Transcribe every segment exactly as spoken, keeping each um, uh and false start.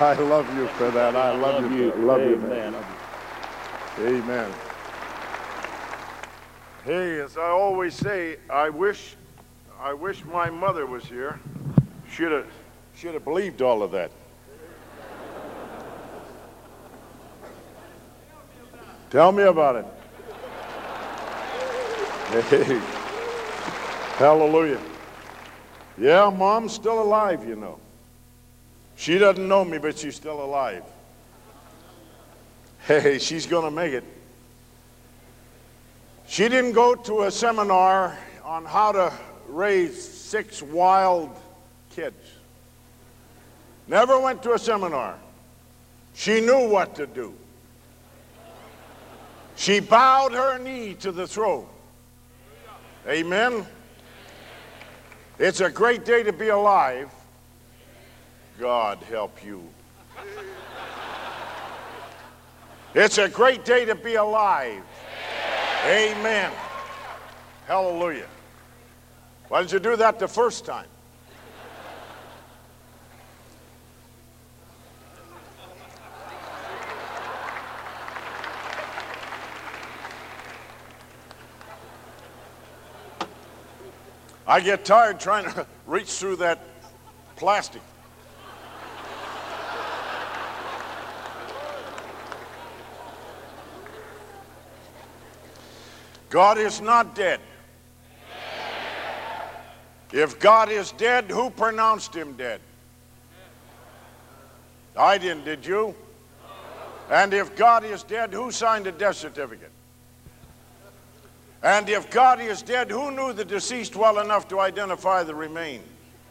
I love you for that. I love, love you. you. I love you, Amen. man. Amen. Hey, as I always say, I wish, I wish my mother was here. Should have, should have believed all of that. Tell me about it. Hey, hallelujah. Yeah, Mom's still alive, you know. She doesn't know me, but she's still alive. Hey, she's going to make it. She didn't go to a seminar on how to raise six wild kids. Never went to a seminar. She knew what to do. She bowed her knee to the throne. Amen. It's a great day to be alive. God help you. It's a great day to be alive. Amen. Hallelujah. Why did you do that the first time? I get tired trying to reach through that plastic. God is not dead. If God is dead, who pronounced him dead? I didn't, did you? And if God is dead, who signed the death certificate? And if God is dead, who knew the deceased well enough to identify the remains?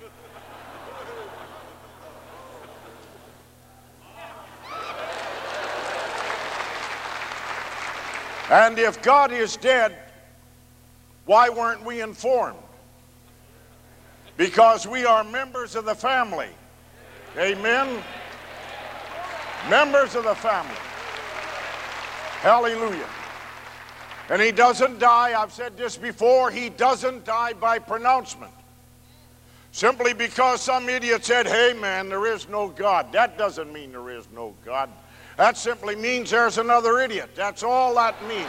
And if God is dead, why weren't we informed? Because we are members of the family. Amen? Members of the family. Hallelujah. And he doesn't die, I've said this before, he doesn't die by pronouncement. Simply because some idiot said, hey man, there is no God. That doesn't mean there is no God. That simply means there's another idiot. That's all that means.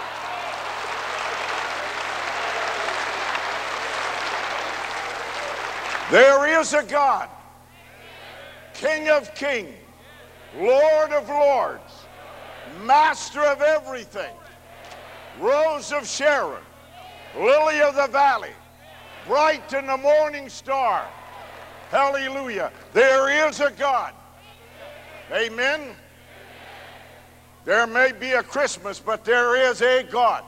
There is a God, King of kings, Lord of lords, Master of everything, Rose of Sharon, Lily of the valley, bright in the morning star. Hallelujah. There is a God. Amen. There may be a Christmas, but there is a God.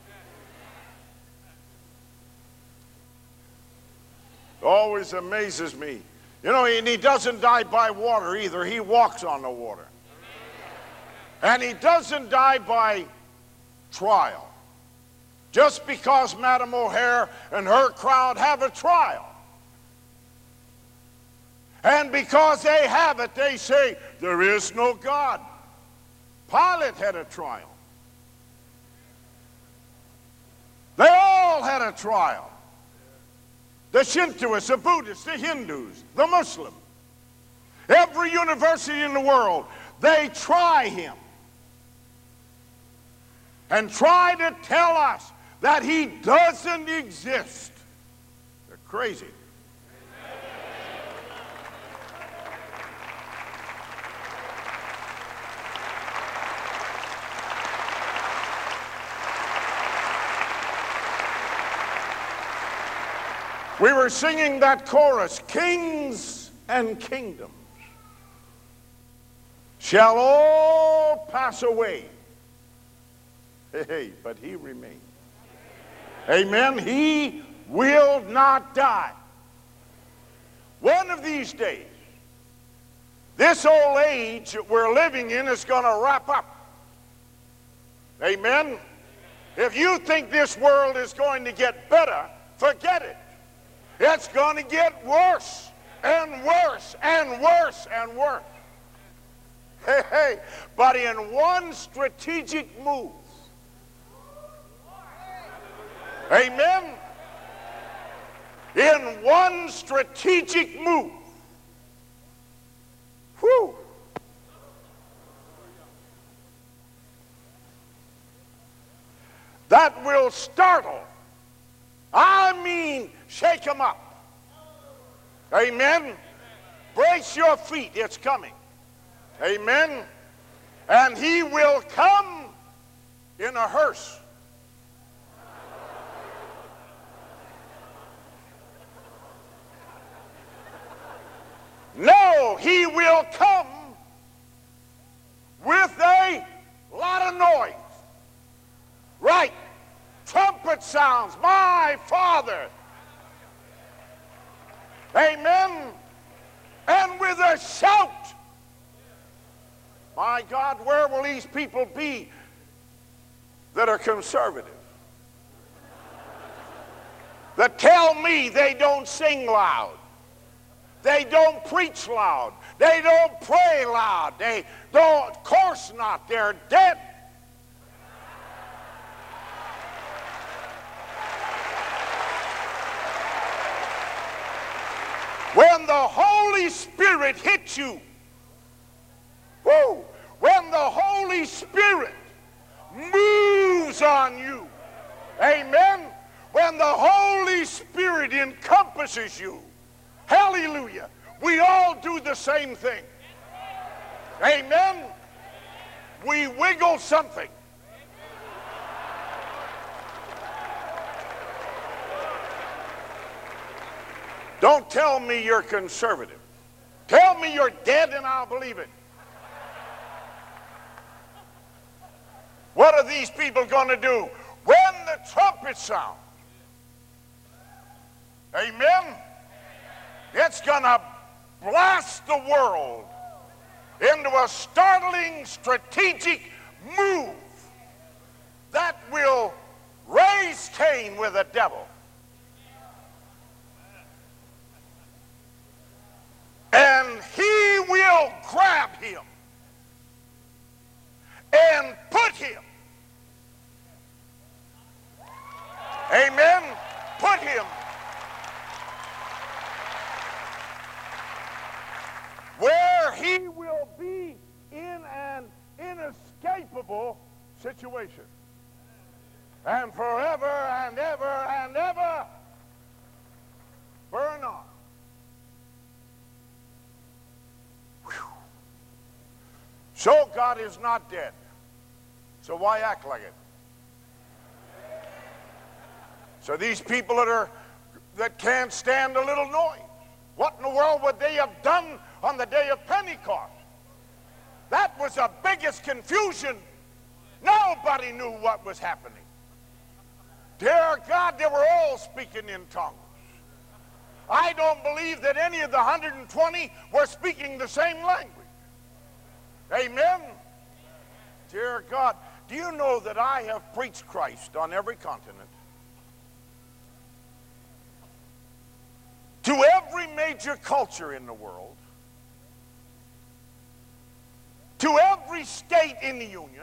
It always amazes me. You know, and he doesn't die by water either. He walks on the water. And he doesn't die by trial. Just because Madam O'Hare and her crowd have a trial. And because they have it, they say, there is no God. Pilate had a trial. They all had a trial. The Shintoists, the Buddhists, the Hindus, the Muslims. Every university in the world, they try him. And try to tell us that he doesn't exist. They're crazy. We were singing that chorus, kings and kingdoms shall all pass away. Hey, but he remains. Amen. He will not die. One of these days, this old age that we're living in is going to wrap up. Amen. If you think this world is going to get better, forget it. It's going to get worse and worse and worse and worse. Hey, hey, but in one strategic move, amen, in one strategic move, whew, that will startle, I mean shake them up. Amen. Brace your feet, it's coming. Amen. And he will come in a hearse. No, he will come with a lot of noise. Right. Trumpet sounds. My Father. Amen. And with a shout. My God, where will these people be that are conservative? That tell me they don't sing loud. They don't preach loud. They don't pray loud. They don't, of course not. They're dead. When the Holy Spirit hits you, woo, when the Holy Spirit moves on you, amen, when the Holy Spirit encompasses you, hallelujah, we all do the same thing. Amen. We wiggle something. Don't tell me you're conservative. Tell me you're dead and I'll believe it. What are these people going to do when the trumpet sounds? Amen. It's going to blast the world into a startling strategic move that will raise Cain with the devil. And he will grab him and put him, amen, put him where he will be in an inescapable situation. And forever and ever and ever burn on. Whew. So God is not dead. So why act like it? So these people that are that can't stand a little noise, what in the world would they have done on the day of Pentecost? That was the biggest confusion. Nobody knew what was happening. Dear God, they were all speaking in tongues. I don't believe that any of the one hundred twenty were speaking the same language. Amen? Dear God, do you know that I have preached Christ on every continent? To every major culture in the world, to every state in the Union,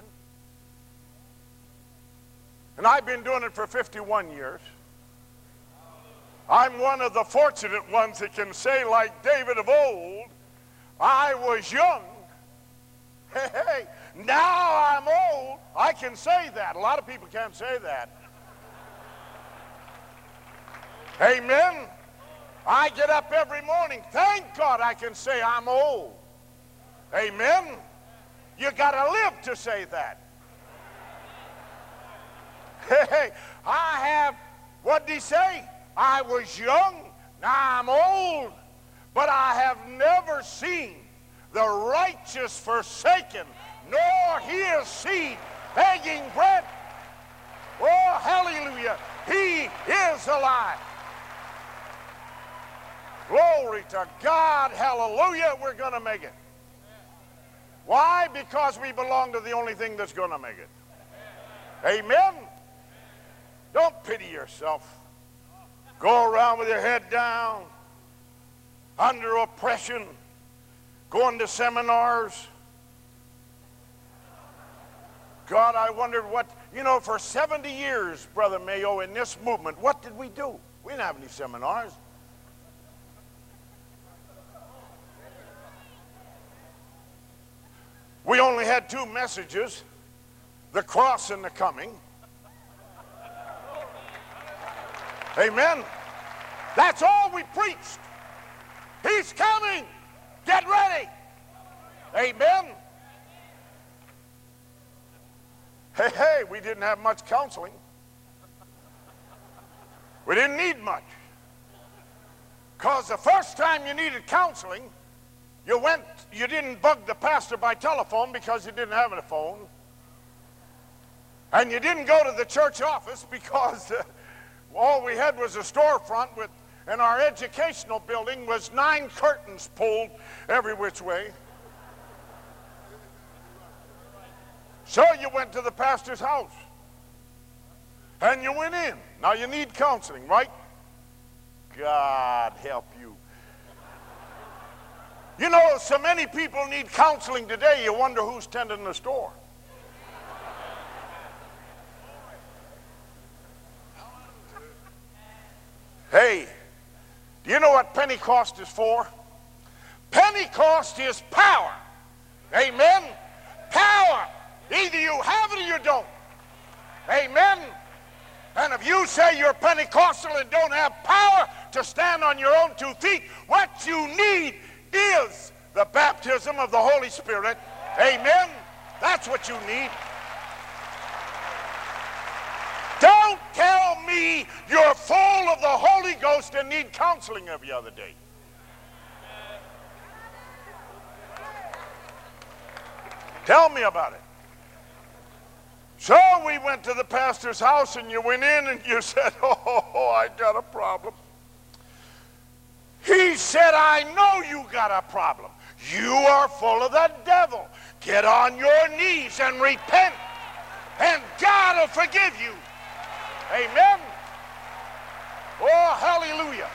and I've been doing it for fifty-one years. I'm one of the fortunate ones that can say, like David of old, I was young. Hey, hey, now I'm old. I can say that. A lot of people can't say that. Amen. I get up every morning. Thank God I can say I'm old. Amen. You got to live to say that. Hey, I have, what did he say? I was young, now I'm old, but I have never seen the righteous forsaken, nor his seed begging bread. Oh, hallelujah. He is alive. Glory to God. Hallelujah. We're going to make it. Why? Because we belong to the only thing that's going to make it. Amen. Don't pity yourself. Go around with your head down, under oppression, going to seminars. God, I wondered what, you know, for seventy years, Brother Mayo, in this movement, what did we do? We didn't have any seminars. We only had two messages, the cross and the coming. Amen. That's all we preached. He's coming. Get ready. Amen. Hey, hey, we didn't have much counseling. We didn't need much. Because the first time you needed counseling, you went, you didn't bug the pastor by telephone because you didn't have a phone. And you didn't go to the church office because uh, all we had was a storefront with, and our educational building was nine curtains pulled every which way. So you went to the pastor's house. And you went in. Now you need counseling, right? God help you. You know, so many people need counseling today, you wonder who's tending the store. Hey, do you know what Pentecost is for? Pentecost is power. Amen? Power. Either you have it or you don't. Amen? And if you say you're Pentecostal and don't have power to stand on your own two feet, what you need is the baptism of the Holy Spirit. Amen? That's what you need. Don't tell me you're full of the Holy Ghost and need counseling every other day. Tell me about it. So we went to the pastor's house and you went in and you said, oh, I got a problem. He said, I know you got a problem. You are full of the devil. Get on your knees and repent and God will forgive you. Amen. Oh, hallelujah.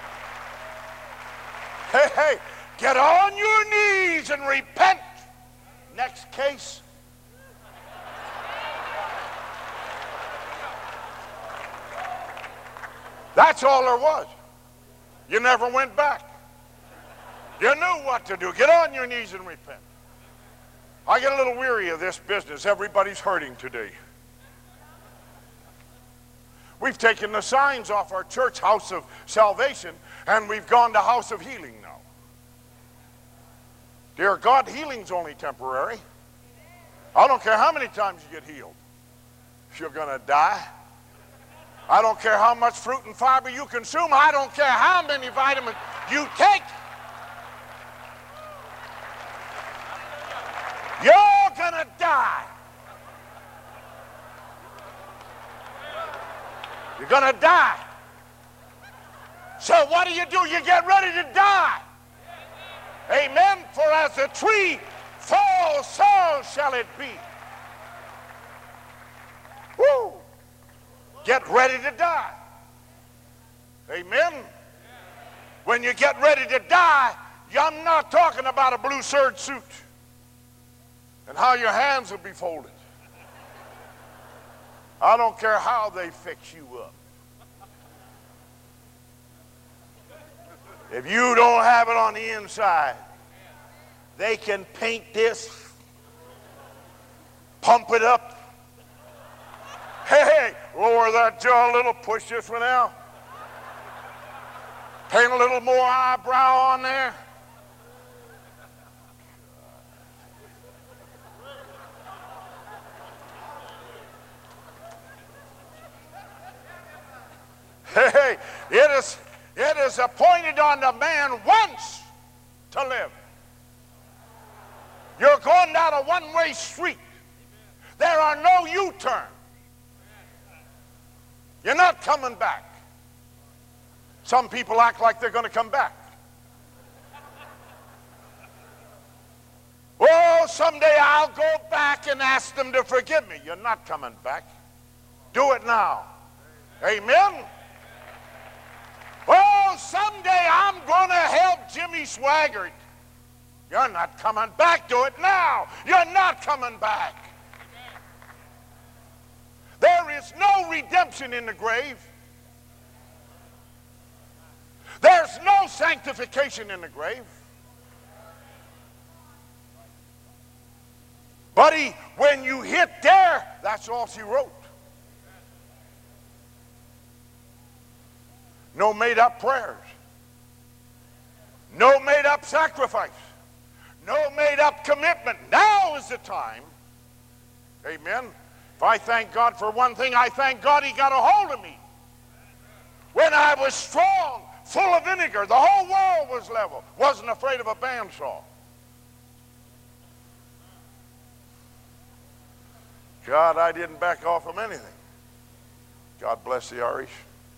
Hey, hey, get on your knees and repent. Next case. That's all there was. You never went back. You knew what to do. Get on your knees and repent. I get a little weary of this business. Everybody's hurting today. We've taken the signs off our church, House of Salvation, and we've gone to House of Healing now. Dear God, healing's only temporary. I don't care how many times you get healed. If you're going to die, I don't care how much fruit and fiber you consume. I don't care how many vitamins you take. You're going to die. You're going to die. So what do you do? You get ready to die. Amen. For as a tree falls, so shall it be. Woo. Get ready to die. Amen. When you get ready to die, I'm not talking about a blue serge suit and how your hands will be folded. I don't care how they fix you up. If you don't have it on the inside, they can paint this, pump it up. Hey, hey, lower that jaw a little, push this one out. Paint a little more eyebrow on there. Hey, hey, it is, it is appointed on the man once to live. You're going down a one-way street. There are no U-turns. You're not coming back. Some people act like they're going to come back. Oh, someday I'll go back and ask them to forgive me. You're not coming back. Do it now. Amen. Oh, someday I'm going to help Jimmy Swaggart. You're not coming back. Do it now. You're not coming back. There is no redemption in the grave. There's no sanctification in the grave. Buddy, when you hit there, that's all she wrote. No made-up prayers. No made-up sacrifice. No made-up commitment. Now is the time. Amen. If I thank God for one thing, I thank God he got a hold of me. When I was strong, full of vinegar, the whole world was level. Wasn't afraid of a bandsaw. God, I didn't back off from anything. God bless the Irish.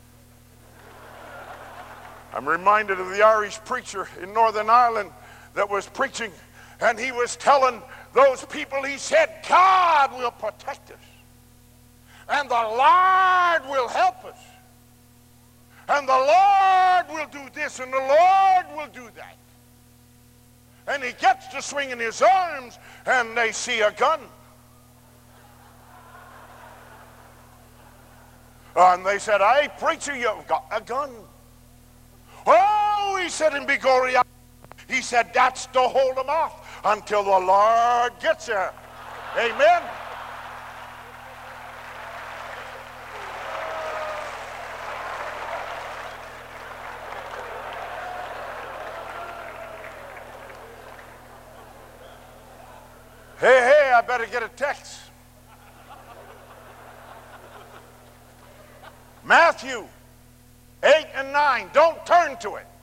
I'm reminded of the Irish preacher in Northern Ireland that was preaching, and he was telling those people, he said, God will protect us, and the Lord will help us, and the Lord will do this, and the Lord will do that. And he gets to swinging his arms, and they see a gun. And they said, hey, preacher, you've got a gun. Oh, he said in Bigoria, he said, that's to hold them off until the Lord gets there. Amen. Hey, hey, I better get a text. Matthew eight and nine, don't turn to it.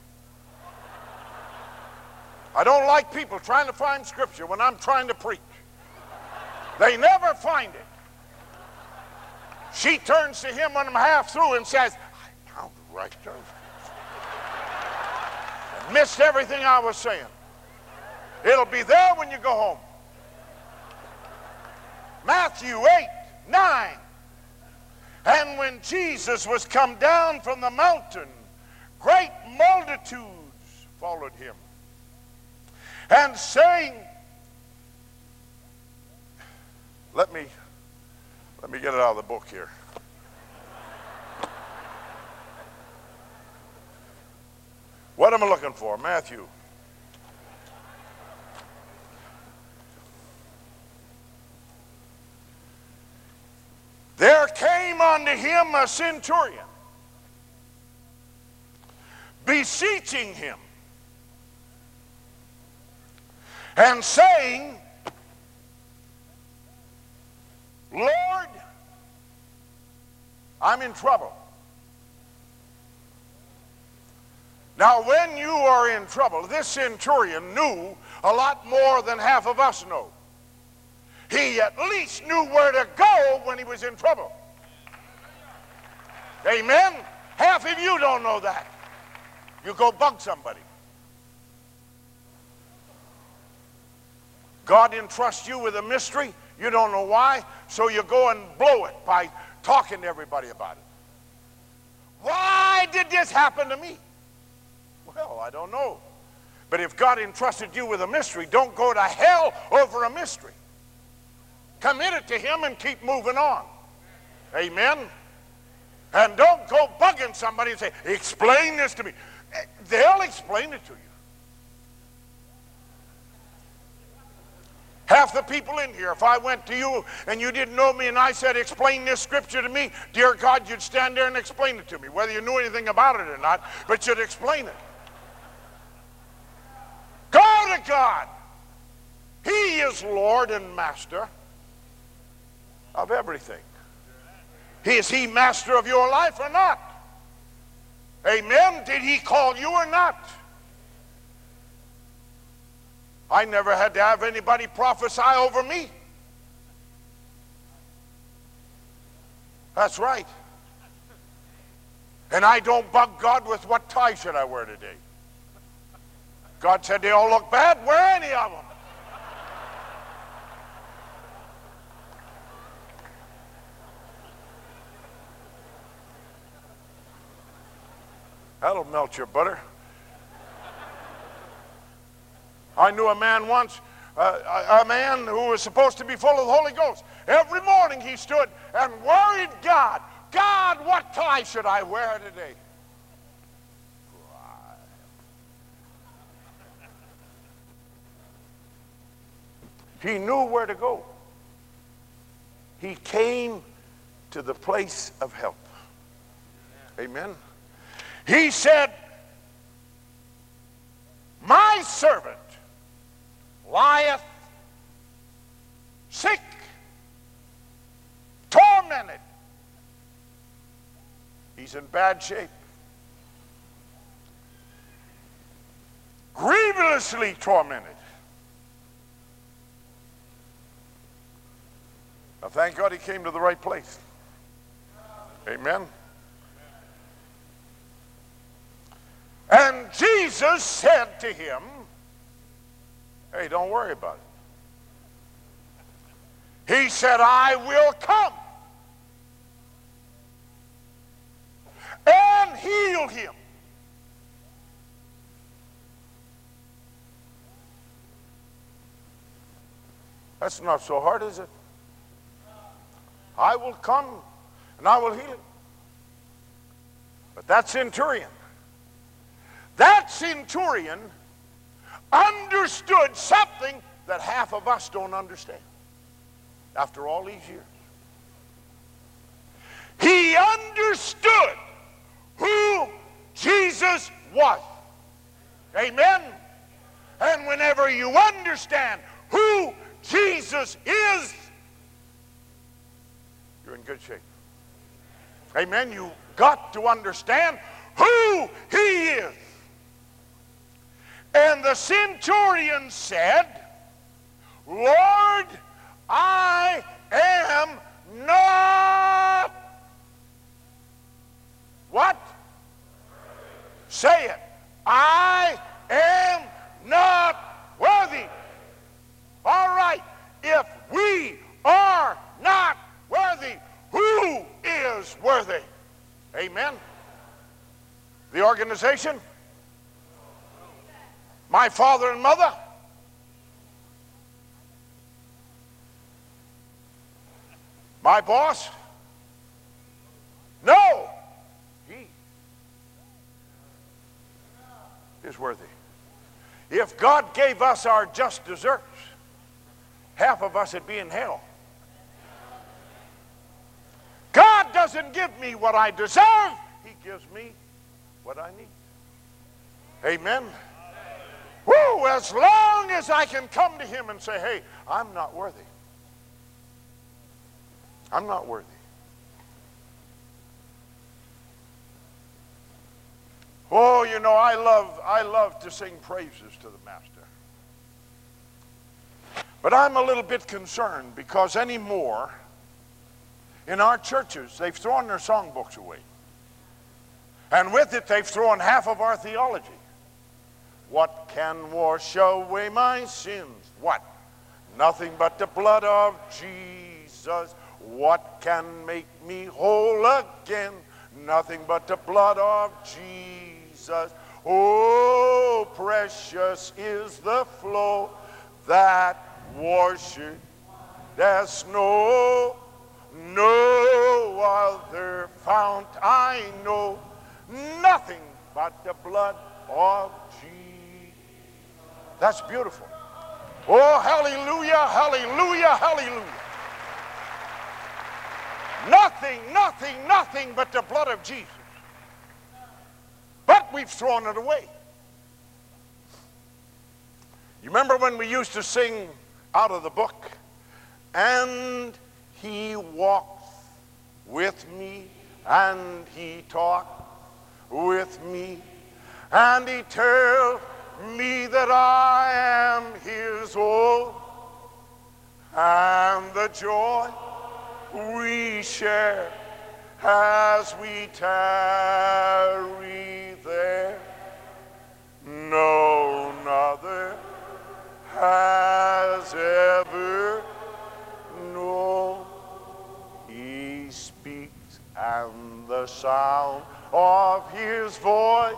I don't like people trying to find scripture when I'm trying to preach. They never find it. She turns to him when I'm half through and says, I found the right turn. I missed everything I was saying. It'll be there when you go home. Matthew eight, nine. And when Jesus was come down from the mountain, great multitudes followed him. And saying, let me, let me get it out of the book here. What am I looking for? Matthew. There came unto him a centurion, beseeching him, and saying, Lord, I'm in trouble. Now, when you are in trouble, this centurion knew a lot more than half of us know. He at least knew where to go when he was in trouble. Amen? Half of you don't know that. You go bug somebody. God entrusts you with a mystery. You don't know why, so you go and blow it by talking to everybody about it. Why did this happen to me? Well, I don't know. But if God entrusted you with a mystery, don't go to hell over a mystery. Commit it to him and keep moving on. Amen? And don't go bugging somebody and say, explain this to me. They'll explain it to you. Half the people in here, if I went to you and you didn't know me and I said, explain this scripture to me, dear God, you'd stand there and explain it to me, whether you knew anything about it or not, but you'd explain it. Go to God. He is Lord and Master of everything. Is he master of your life or not? Amen? Did he call you or not? I never had to have anybody prophesy over me. That's right. And I don't bug God with what tie should I wear today. God said they all look bad. Wear any of them. That'll melt your butter. I knew a man once, uh, a man who was supposed to be full of the Holy Ghost. Every morning he stood and worried God. God, what tie should I wear today? He knew where to go. He came to the place of help. Amen. He said, my servant lieth sick, tormented. He's in bad shape. Grievously tormented. Now, thank God he came to the right place. Amen. And Jesus said to him, hey, don't worry about it. He said, I will come and heal him. That's not so hard, is it? I will come and I will heal him. But that centurion, that centurion understood something that half of us don't understand after all these years. He understood who Jesus was. Amen? And whenever you understand who Jesus is, you're in good shape. Amen? You got to understand who he is. And the centurion said, Lord, I am not what? Say it. I am not worthy. All right. If we are not worthy, who is worthy? Amen. The organization? My father and mother? My boss? No. He is worthy. If God gave us our just deserts, half of us would be in hell. God doesn't give me what I deserve. He gives me what I need. Amen. Woo, as long as I can come to him and say, hey, I'm not worthy. I'm not worthy. Oh, you know, I love, I love to sing praises to the Master. But I'm a little bit concerned because anymore in our churches, they've thrown their songbooks away. And with it, they've thrown half of our theology. What can wash away my sins? What? Nothing but the blood of Jesus. What can make me whole again? Nothing but the blood of Jesus. Oh, precious is the flow that washes as snow. No other fount I know. Nothing but the blood of Jesus. That's beautiful. Oh, hallelujah, hallelujah, hallelujah. Nothing, nothing, nothing but the blood of Jesus. But we've thrown it away. You remember when we used to sing out of the book, and he walks with me, and he talks with me, and he tells me that I am his own, and the joy we share as we tarry there, no other has ever known. He speaks, and the sound of his voice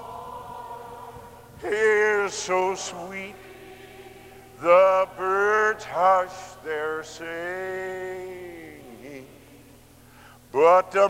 is so sweet, the birds hush their singing, but the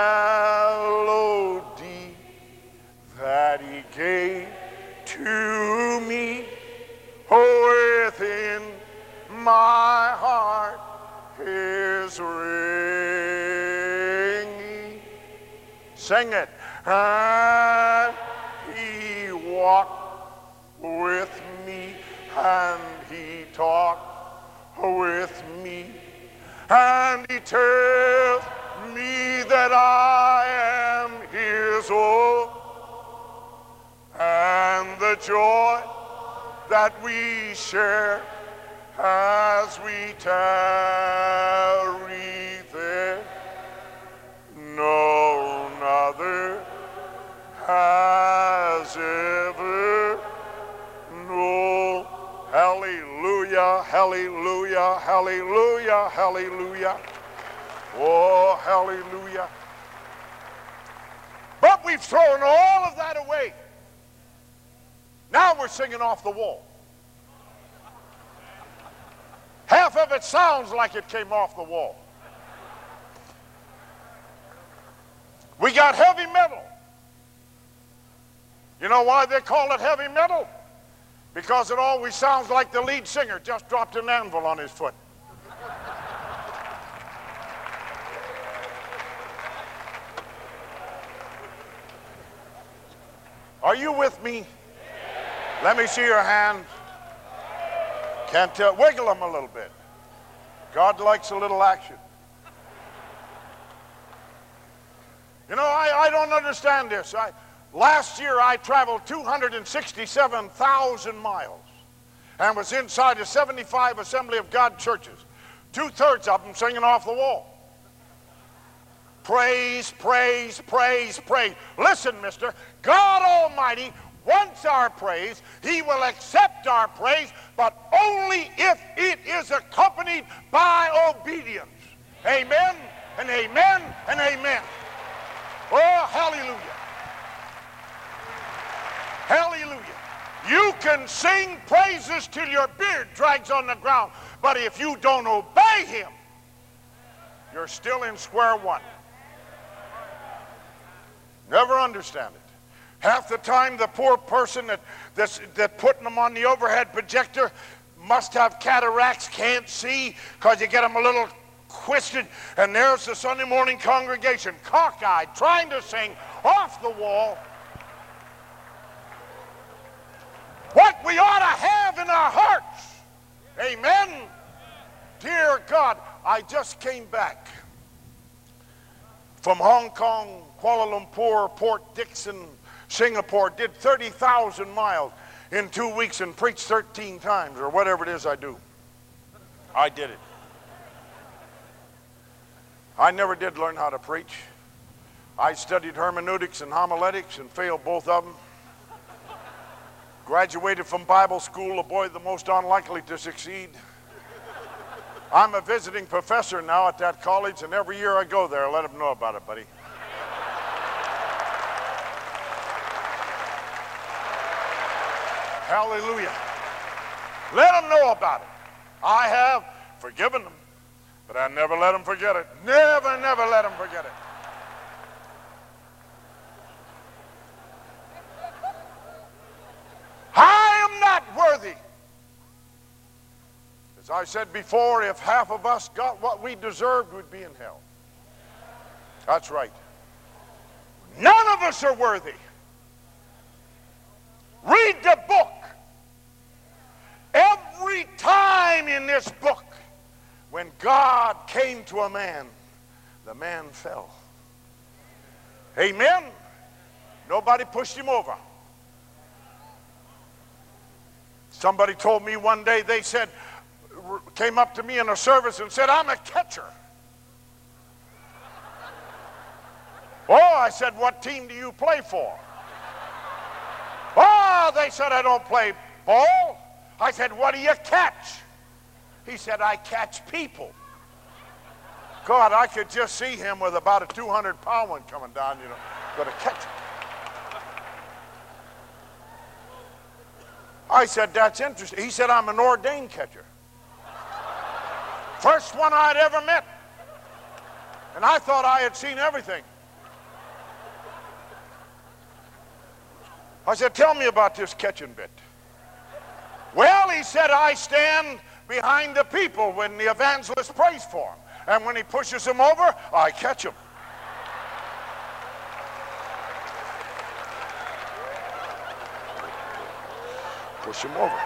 melody that he gave to me, oh, within my heart is ringing. Sing it. and he walked with me, and he talked with me, and he tells me that I am his own, and the joy that we share as we tarry there, no other has ever known. Hallelujah, hallelujah, hallelujah, hallelujah. Oh, hallelujah. But we've thrown all of that away. Now we're singing off the wall. Half of it sounds like it came off the wall. We got heavy metal. You know why they call it heavy metal? Because it always sounds like the lead singer just dropped an anvil on his foot. Are you with me? Let me see your hands. Can't tell. Wiggle them a little bit. God likes a little action. You know, I, I don't understand this. I, last year I traveled two hundred sixty-seven thousand miles and was inside of seventy-five Assembly of God churches. Two-thirds of them singing off the wall. Praise, praise, praise, praise. Listen, mister, God Almighty wants our praise. He will accept our praise, but only if it is accompanied by obedience. Amen and amen and amen. Oh, hallelujah. Hallelujah. You can sing praises till your beard drags on the ground, but if you don't obey him, you're still in square one. Never understand it. Half the time the poor person that, that's, that putting them on the overhead projector must have cataracts, can't see, because you get them a little twisted, and there's the Sunday morning congregation, cockeyed, trying to sing off the wall what we ought to have in our hearts. Amen. Dear God, I just came back from Hong Kong, Kuala Lumpur, Port Dickson, Singapore, did thirty thousand miles in two weeks and preached thirteen times, or whatever it is I do. I did it. I never did learn how to preach. I studied hermeneutics and homiletics and failed both of them. Graduated from Bible school, a boy the most unlikely to succeed. I'm a visiting professor now at that college, and every year I go there, I let them know about it, buddy. Hallelujah. Let them know about it. I have forgiven them, but I never let them forget it. Never, never let them forget it. I am not worthy. As I said before, if half of us got what we deserved, we'd be in hell. That's right. None of us are worthy. Read the book. Every time in this book, when God came to a man, the man fell. Amen? Nobody pushed him over. Somebody told me one day, they said, came up to me in a service and said, I'm a catcher. Oh, I said, what team do you play for? Oh, they said, I don't play ball. I said, what do you catch? He said, I catch people. God, I could just see him with about a two hundred pound one coming down, you know, going to catch him. I said, that's interesting. He said, I'm an ordained catcher. First one I'd ever met. And I thought I had seen everything. I said, tell me about this catching bit. Well, he said, I stand behind the people when the evangelist prays for him. And when he pushes them over, I catch them. Push him over.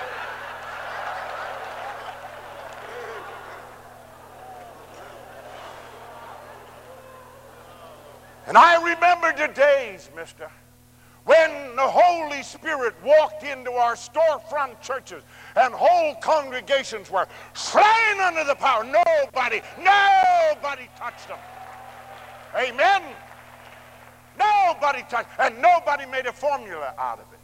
And I remember the days, mister, when the Holy Spirit walked into our storefront churches and whole congregations were slain under the power. Nobody, nobody touched them. Amen? Nobody touched, and nobody made a formula out of it.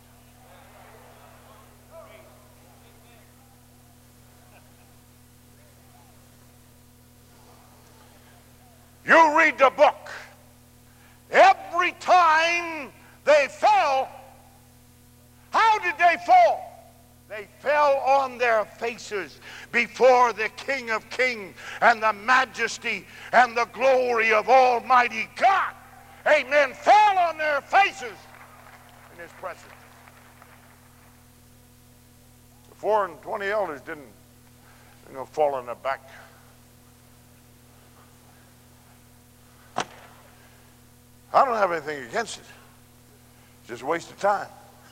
You read the book. Every time they fell, how did they fall? They fell on their faces before the King of Kings and the majesty and the glory of Almighty God. Amen. Fell on their faces in his presence. The four and twenty elders didn't, you know, fall on their back. I don't have anything against it. It's just a waste of time.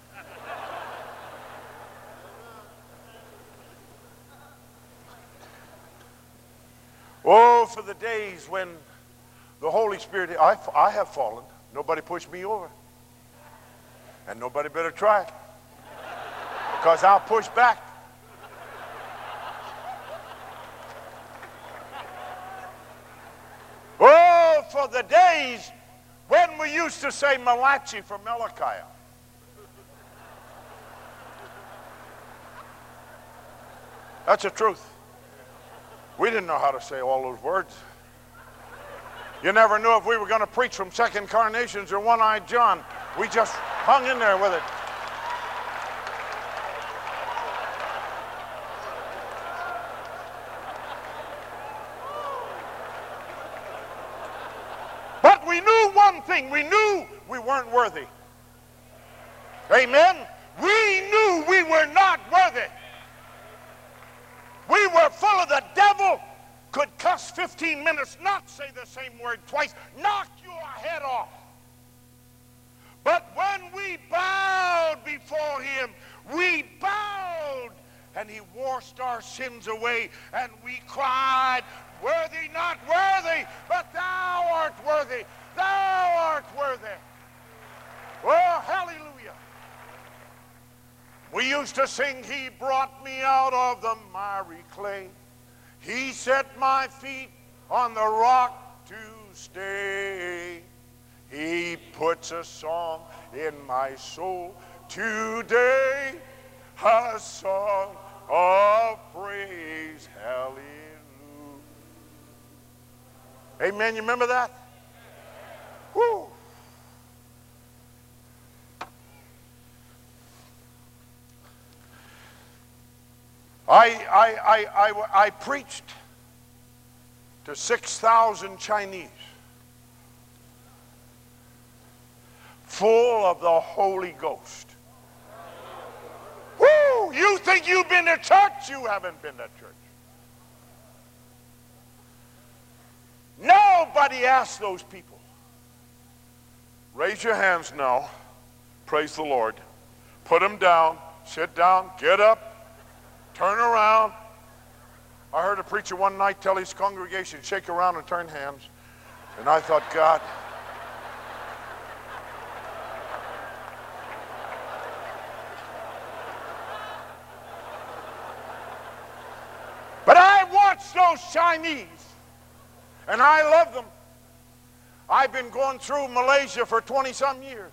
Oh, for the days when the Holy Spirit, I, I have fallen. Nobody pushed me over. And nobody better try it. Because I'll push back. Oh, for the days when we used to say Malachi for Malachi. That's the truth. We didn't know how to say all those words. You never knew if we were going to preach from Second Carnations or One-Eyed John. We just hung in there with it. But we knew one thing. We knew we weren't worthy. Amen? We knew we were not worthy. We were full of the devil. Could cuss fifteen minutes, not say the same word twice, knock your head off. But when we bowed before him, we bowed, and he washed our sins away, and we cried, worthy, not worthy, but thou art worthy, thou art worthy. Oh, hallelujah. We used to sing, he brought me out of the miry clay. He set my feet on the rock to stay. He puts a song in my soul today, a song of praise. Hallelujah. Amen. You remember that? Woo. I, I, I, I, I preached to six thousand Chinese, full of the Holy Ghost. Woo! You think you've been to church? You haven't been to church. Nobody asked those people. Raise your hands now. Praise the Lord. Put them down. Sit down. Get up. Turn around. I heard a preacher one night tell his congregation, shake around and turn hands. And I thought, God. But I watched those Chinese, and I love them. I've been going through Malaysia for twenty some years.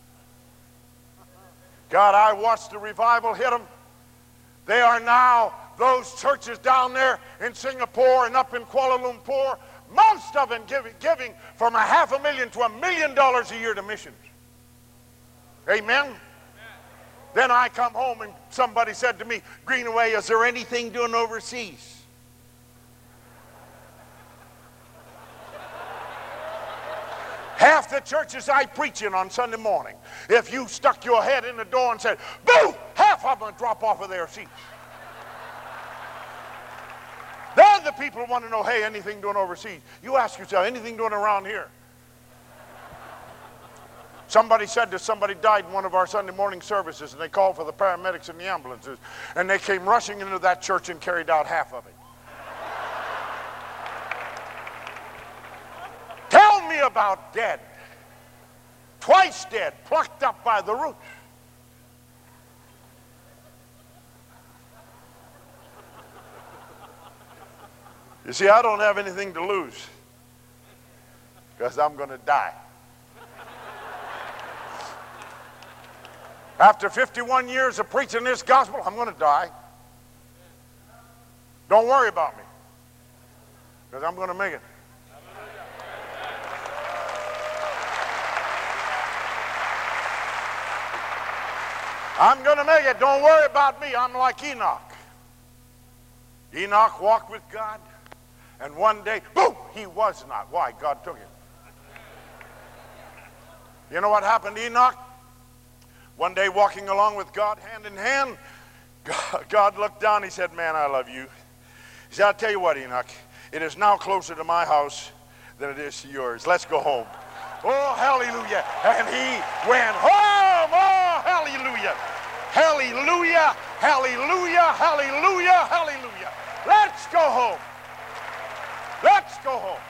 God, I watched the revival hit them. They are now, those churches down there in Singapore and up in Kuala Lumpur, most of them giving, giving from a half a million to a million dollars a year to missions. Amen? Amen? Then I come home and somebody said to me, Greenaway, is there anything doing overseas? Half the churches I preach in on Sunday morning, if you stuck your head in the door and said, boo, half of them would drop off of their seats. They're the people who want to know, hey, anything doing overseas? You ask yourself, anything doing around here? Somebody said that somebody died in one of our Sunday morning services, and they called for the paramedics and the ambulances, and they came rushing into that church and carried out half of it. Tell me about dead. Twice dead, plucked up by the roots. You see, I don't have anything to lose because I'm going to die. After fifty-one years of preaching this gospel, I'm going to die. Don't worry about me because I'm going to make it. I'm going to make it. Don't worry about me. I'm like Enoch. Enoch walked with God, and one day, boom, he was not. Why? God took him. You know what happened to Enoch? One day, walking along with God, hand in hand, God, God looked down. He said, man, I love you. He said, I'll tell you what, Enoch, it is now closer to my house than it is to yours. Let's go home. Oh, hallelujah. And he went home. Oh, hallelujah. Hallelujah, hallelujah, hallelujah, hallelujah. Let's go home. Let's go home.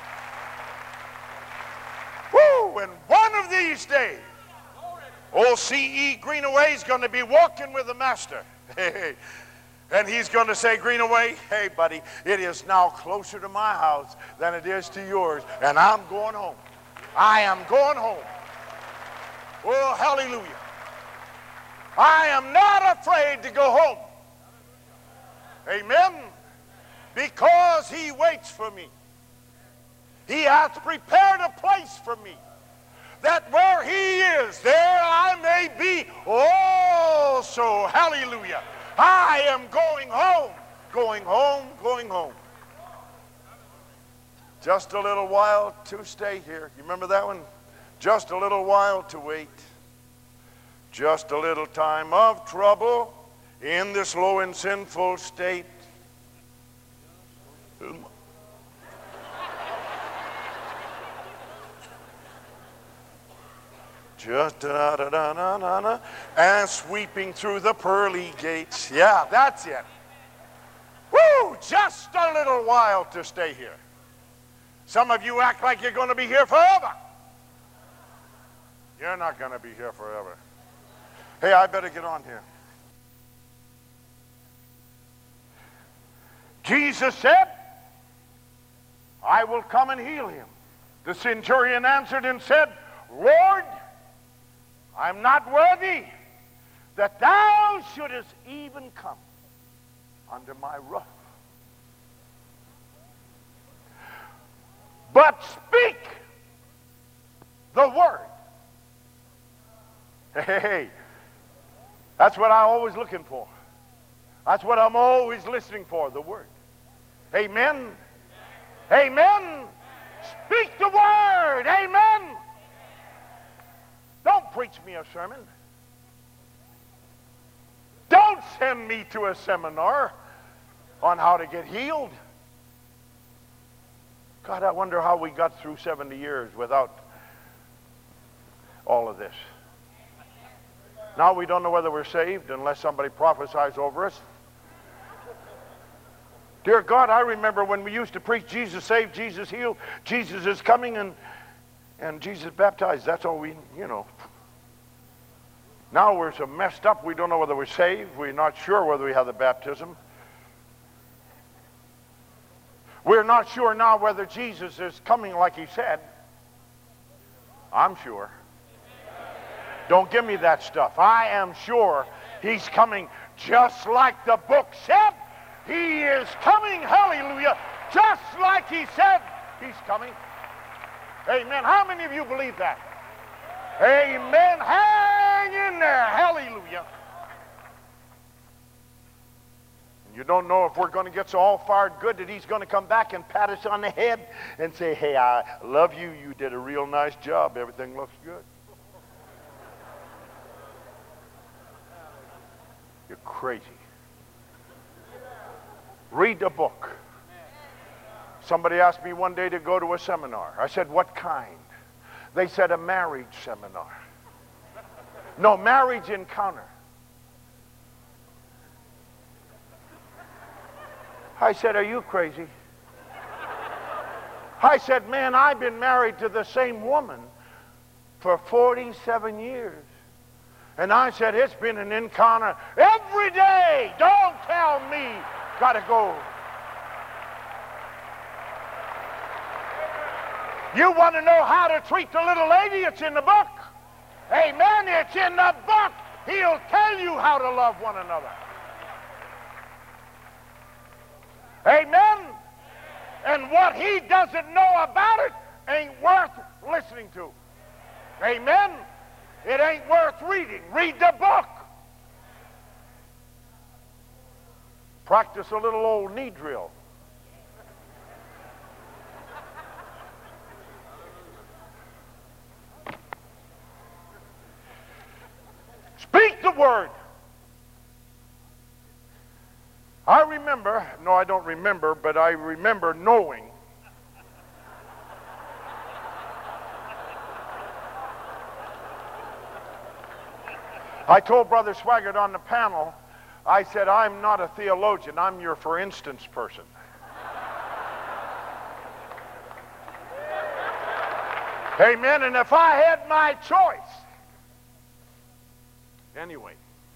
Woo! And one of these days, old C E Greenaway is going to be walking with the master. Hey, and he's going to say, Greenaway, hey, buddy, it is now closer to my house than it is to yours, and I'm going home. I am going home. Oh, hallelujah. I am not afraid to go home. Amen. Because he waits for me. He hath prepared a place for me, that where he is, there I may be also. Hallelujah. I am going home, going home, going home. Just a little while to stay here. You remember that one? Just a little while to wait. Just a little time of trouble in this low and sinful state. Just da da da da da da, and sweeping through the pearly gates. Yeah, that's it. Woo! Just a little while to stay here. Some of you act like you're going to be here forever. You're not going to be here forever. Hey, I better get on here. Jesus said, I will come and heal him. The centurion answered and said, Lord, I'm not worthy that thou shouldest even come under my roof. But speak the word. Hey, hey, that's what I'm always looking for. That's what I'm always listening for, the word. Amen. Amen. Speak the word. Amen. Don't preach me a sermon. Don't send me to a seminar on how to get healed. God, I wonder how we got through seventy years without all of this. Now we don't know whether we're saved unless somebody prophesies over us. Dear God, I remember when we used to preach Jesus saved, Jesus healed, Jesus is coming, and and Jesus baptized. That's all we, you know. Now we're so messed up, we don't know whether we're saved. We're not sure whether we have the baptism. We're not sure now whether Jesus is coming like he said. I'm sure. Don't give me that stuff. I am sure he's coming just like the book said. He is coming, hallelujah, just like he said he's coming. Amen. How many of you believe that? Amen. Hang in there, hallelujah. You don't know if we're going to get so all fired good that he's going to come back and pat us on the head and say, hey, I love you. You did a real nice job. Everything looks good. You're crazy. Read the book. Somebody asked me one day to go to a seminar. I said, what kind? They said a marriage seminar. No, marriage encounter. I said, are you crazy? I said, man, I've been married to the same woman for forty-seven years. And I said, it's been an encounter every day. Don't tell me. Gotta go. You want to know how to treat the little lady? It's in the book. Amen. It's in the book. He'll tell you how to love one another. Amen. And what he doesn't know about it ain't worth listening to. Amen. It ain't worth reading. Read the book. Practice a little old knee drill. Speak the word. I remember, no, I don't remember, but I remember knowing I told Brother Swaggart on the panel, I said, I'm not a theologian, I'm your for instance person. Amen. And if I had my choice, anyway.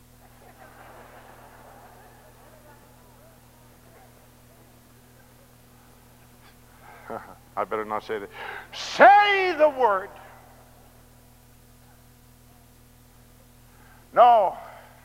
I better not say that. Say the word. No.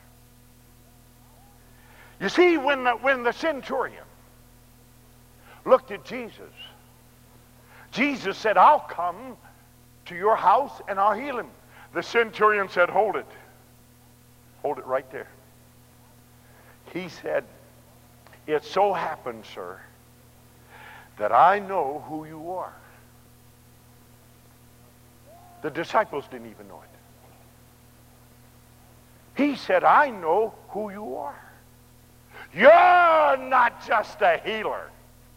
You see, when the, when the centurion looked at Jesus, Jesus said, I'll come to your house and I'll heal him. The centurion said, hold it. Hold it right there. He said, it so happened, sir, that I know who you are. The disciples didn't even know it. He said, I know who you are. You're not just a healer.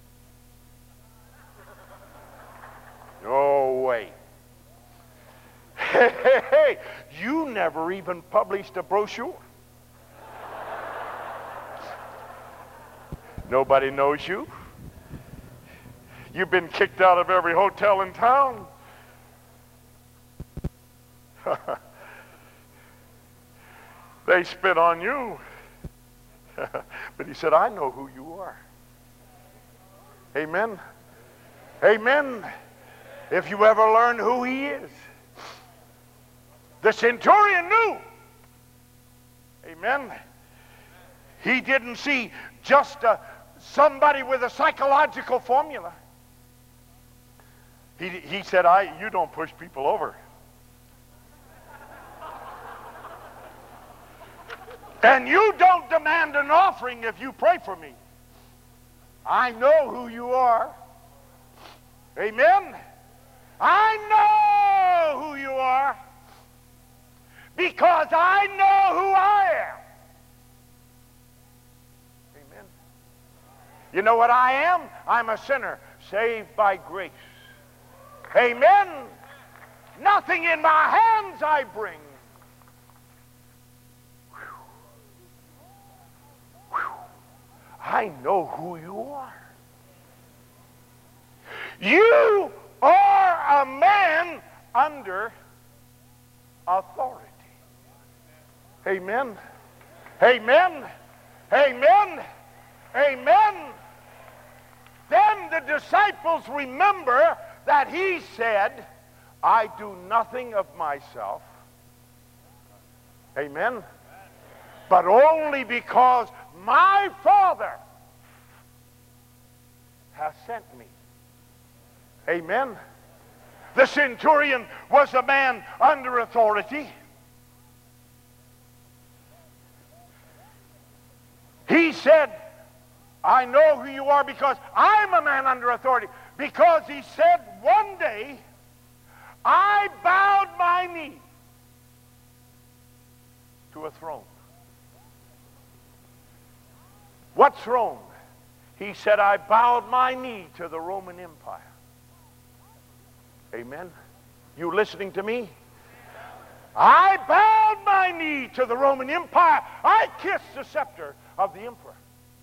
No way. Hey, hey, hey, you never even published a brochure. Nobody knows you. You've been kicked out of every hotel in town. They spit on you. But he said, I know who you are. Amen. Amen. If you ever learn who he is. The centurion knew. Amen. He didn't see just a, somebody with a psychological formula. He, he said, I, you don't push people over. And you don't demand an offering if you pray for me. I know who you are. Amen. I know who you are. Because I know who I am. Amen. You know what I am? I'm a sinner saved by grace. Amen. Nothing in my hands I bring. I know who you are. You are a man under authority. Amen. Amen. Amen. Amen. Then the disciples remember that he said, I do nothing of myself. Amen. But only because my Father has sent me. Amen. The centurion was a man under authority. He said, I know who you are because I'm a man under authority. Because he said, one day, I bowed my knee to a throne. What throne? He said, I bowed my knee to the Roman Empire. Amen. You listening to me? I bowed my knee to the Roman Empire. I kissed the scepter of the emperor.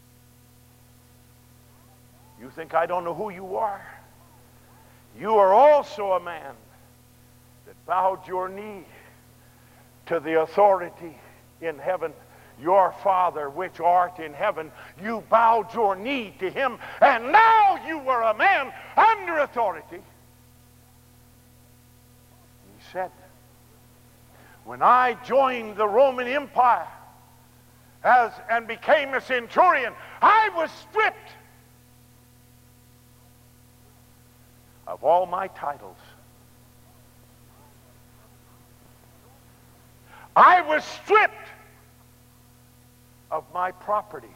You think I don't know who you are? You are also a man that bowed your knee to the authority in heaven. Your Father which art in heaven, you bowed your knee to him, and now you were a man under authority. He said, when I joined the Roman Empire as and became a centurion, I was stripped of all my titles. I was stripped of my property.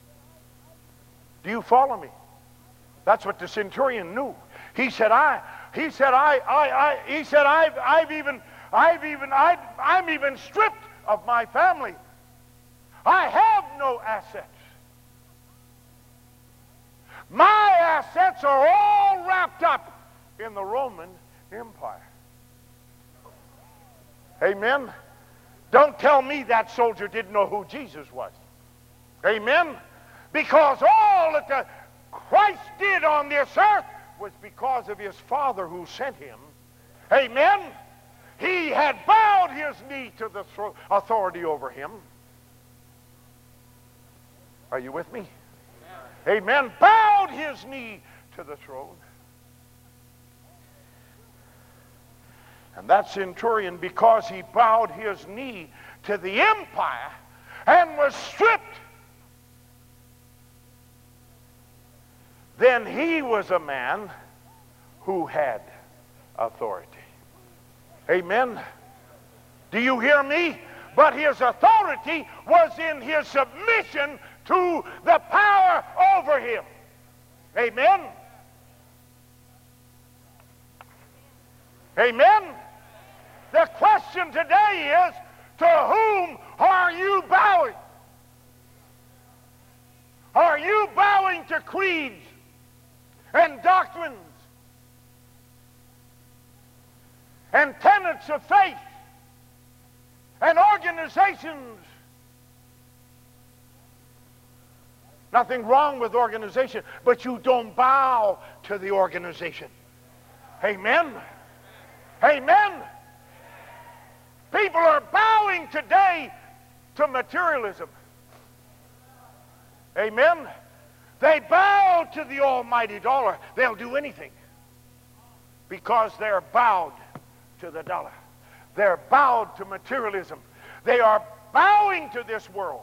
Do you follow me? That's what the centurion knew. He said, I, he said, I, I, I, he said, I've, I've even, I've even, I, I'm even stripped of my family. I have no assets. My assets are all wrapped up in the Roman Empire. Amen? Don't tell me that soldier didn't know who Jesus was. Amen? Because all that the Christ did on this earth was because of his Father who sent him. Amen? He had bowed his knee to the authority over him. Are you with me? Amen. Bowed his knee to the throne. And that centurion, because he bowed his knee to the empire and was stripped, then he was a man who had authority. Amen. Do you hear me? But his authority was in his submission to the power over him. Amen. Amen. The question today is, to whom are you bowing? Are you bowing to creeds and doctrines and tenets of faith and organizations? Nothing wrong with organization, but you don't bow to the organization. Amen. Amen. People are bowing today to materialism. Amen. They bow to the almighty dollar. They'll do anything because they're bowed to the dollar. They're bowed to materialism. They are bowing to this world.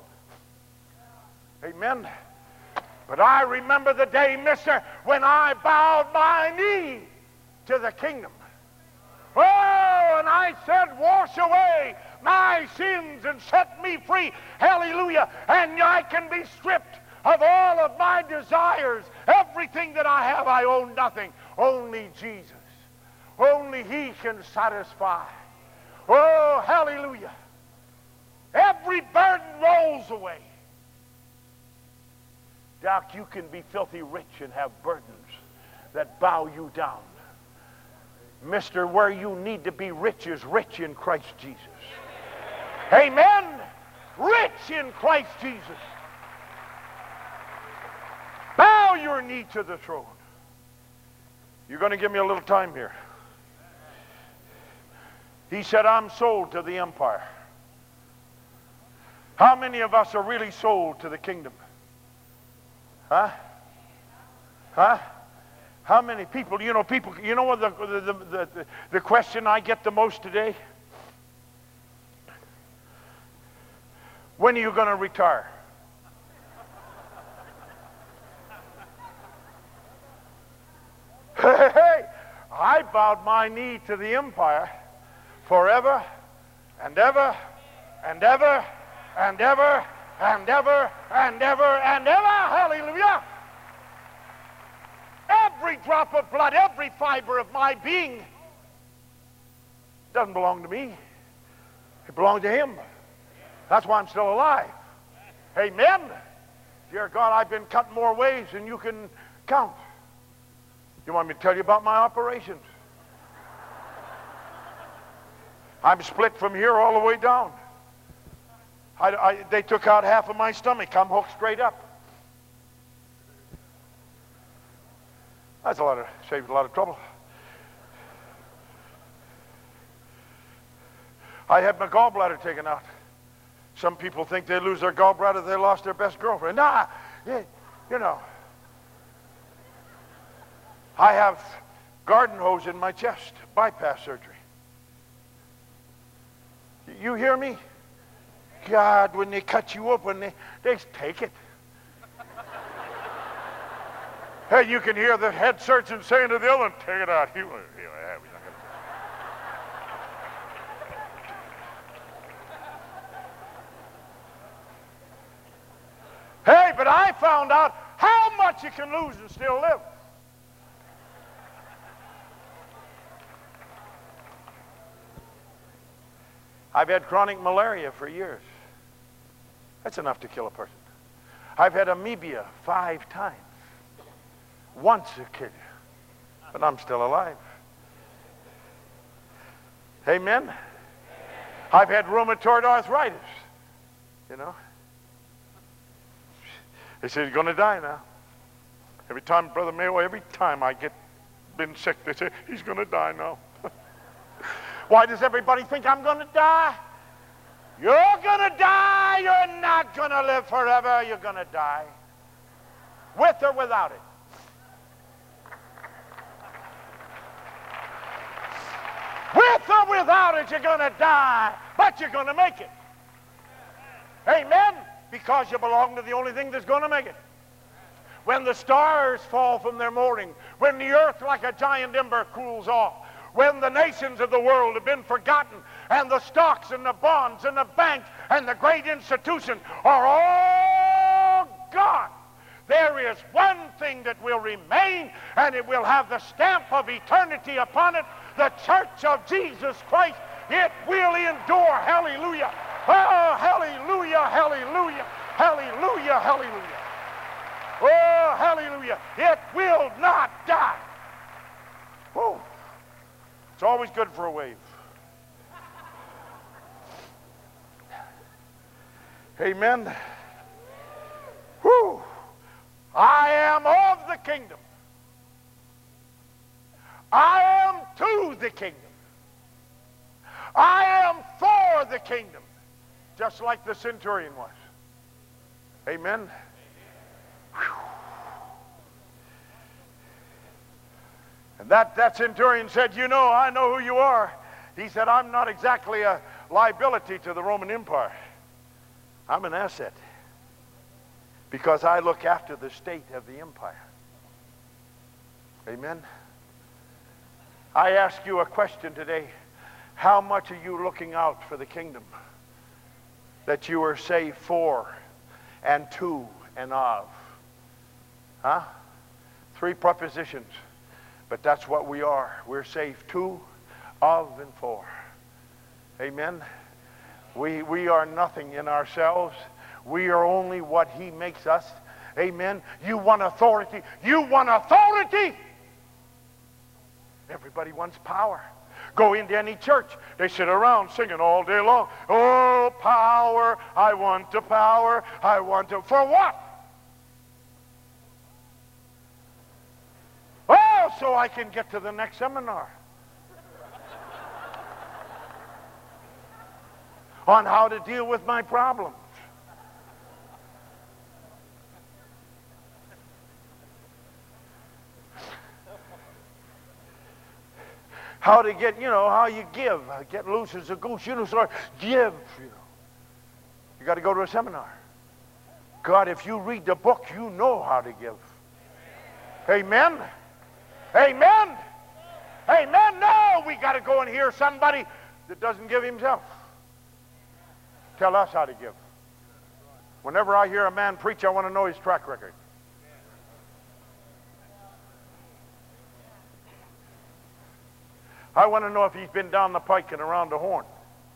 Amen. But I remember the day, mister, when I bowed my knee to the kingdom. Oh, and I said, wash away my sins and set me free. Hallelujah. And I can be stripped of all of my desires. Everything that I have, I own nothing. Only Jesus. Only he can satisfy. Oh, hallelujah. Every burden rolls away. Doc, you can be filthy rich and have burdens that bow you down. Mister, where you need to be rich is rich in Christ Jesus. Amen. Rich in Christ Jesus. Bow your knee to the throne. You're going to give me a little time here. He said, I'm sold to the empire. How many of us are really sold to the kingdom? Huh? Huh? How many people, you know, people, you know what the, the, the, the, the question I get the most today? When are you going to retire? Hey, I bowed my knee to the empire forever and ever and ever and ever and ever and ever and ever. Hallelujah. Every drop of blood, every fiber of my being doesn't belong to me. It belongs to him. That's why I'm still alive. Amen. Dear God, I've been cut more ways than you can count. You want me to tell you about my operations? I'm split from here all the way down. I, I, they took out half of my stomach. I'm hooked straight up. That's a lot of, saves a lot of trouble. I had my gallbladder taken out. Some people think they lose their gallbladder, they lost their best girlfriend. Nah, yeah, you know. I have garden hose in my chest, bypass surgery. You hear me? God, when they cut you open, they, they take it. Hey, you can hear the head surgeon saying to the other one, take it out. He, he, yeah, we're not gonna Hey, but I found out how much you can lose and still live. I've had chronic malaria for years. That's enough to kill a person. I've had amoeba five times. Once a kid. But I'm still alive. Amen? Amen? I've had rheumatoid arthritis. You know? They say, you're going to die now. Every time, Brother Mayo, every time I get been sick, they say, he's going to die now. Why does everybody think I'm going to die? You're going to die. You're not going to live forever. You're going to die. With or without it. With or without it, you're going to die. But you're going to make it. Amen? Because you belong to the only thing that's going to make it. When the stars fall from their mooring, when the earth like a giant ember cools off, when the nations of the world have been forgotten, and the stocks and the bonds and the banks and the great institutions are all gone, there is one thing that will remain, and it will have the stamp of eternity upon it, the church of Jesus Christ. It will endure. Hallelujah. Oh, hallelujah, hallelujah, hallelujah, hallelujah. Oh, hallelujah. It will not die. Whew. It's always good for a wave. Amen. Whew. I am of the kingdom. I am to the kingdom. I am for the kingdom. Just like the centurion was. Amen. Whew. And that, that centurion said, you know, I know who you are. He said, I'm not exactly a liability to the Roman Empire. I'm an asset. Because I look after the state of the empire. Amen. I ask you a question today. How much are you looking out for the kingdom that you are saved for and to and of? Huh? Three prepositions. But that's what we are. We're saved to, of, and for. Amen. We, we are nothing in ourselves. We are only what he makes us. Amen. You want authority. You want authority. Everybody wants power. Go into any church. They sit around singing all day long. Oh, power. I want the power. I want to. For what? Oh, so I can get to the next seminar. On how to deal with my problems. How to get, you know, how you give. Get loose as a goose. You know, sort of give, you know. You got to go to a seminar. God, if you read the book, you know how to give. Amen? Amen? Amen? No, we got to go and hear somebody that doesn't give himself. Tell us how to give. Whenever I hear a man preach, I want to know his track record. I want to know if he's been down the pike and around the horn.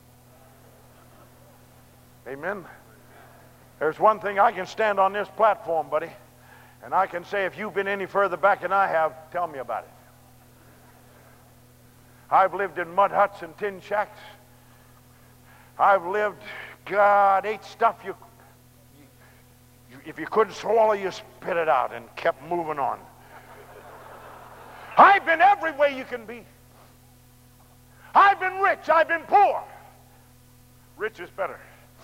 Amen? There's one thing, I can stand on this platform, buddy, and I can say if you've been any further back than I have, tell me about it. I've lived in mud huts and tin shacks. I've lived, God, ate stuff you, you, if you couldn't swallow, you spit it out and kept moving on. I've been every way you can be. I've been rich, I've been poor. Rich is better.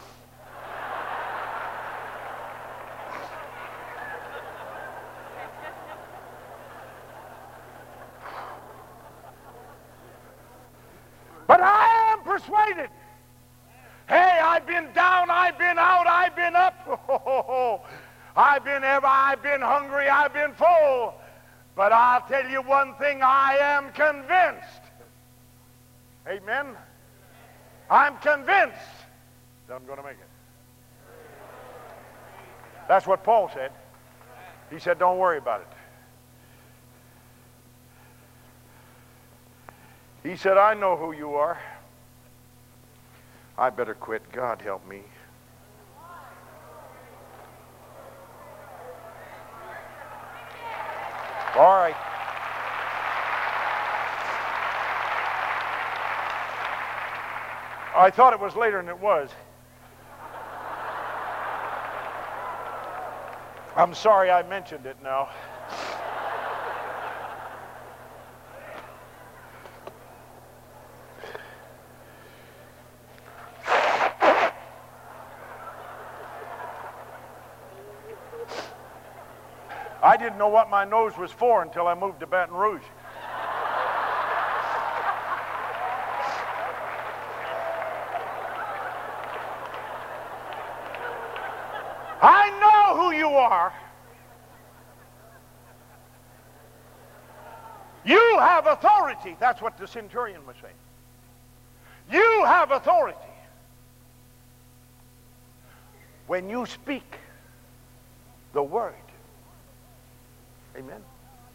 But I am persuaded. Hey, I've been down, I've been out, I've been up. Oh, I've been ever, I've been hungry, I've been full. But I'll tell you one thing, I am convinced. Amen? I'm convinced that I'm going to make it. That's what Paul said. He said, don't worry about it. He said, I know who you are. I better quit. God help me. All right. I thought it was later than it was. I'm sorry I mentioned it now. I didn't know what my nose was for until I moved to Baton Rouge. I know who you are. You have authority. That's what the centurion was saying. You have authority. When you speak the word. Amen.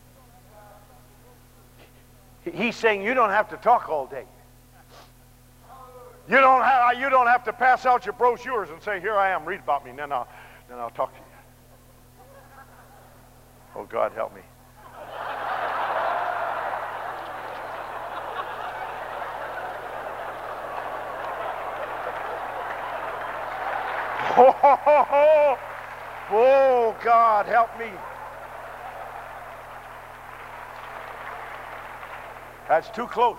He's saying you don't have to talk all day. You don't have, you don't have to pass out your brochures and say, here I am, read about me, and then I'll, then I'll talk to you. Oh, God, help me. Oh, oh, God, help me. That's too close.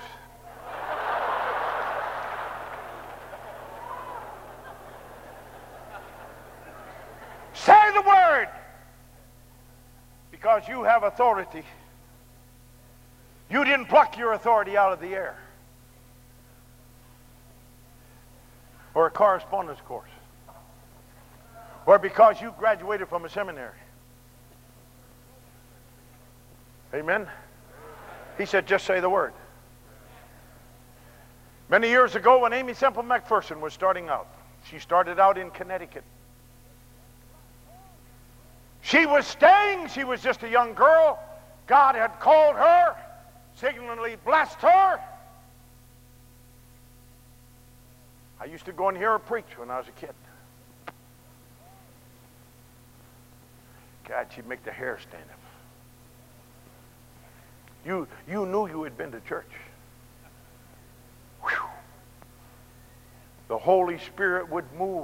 Say the word, because you have authority. You didn't pluck your authority out of the air or a correspondence course or because you graduated from a seminary. Amen? He said, just say the word. Many years ago when Aimee Semple McPherson was starting out, she started out in Connecticut. She was staying, she was just a young girl. God had called her, signally blessed her. I used to go and hear her preach when I was a kid. God, she'd make the hair stand up. You, you knew you had been to church. Whew. The Holy Spirit would move.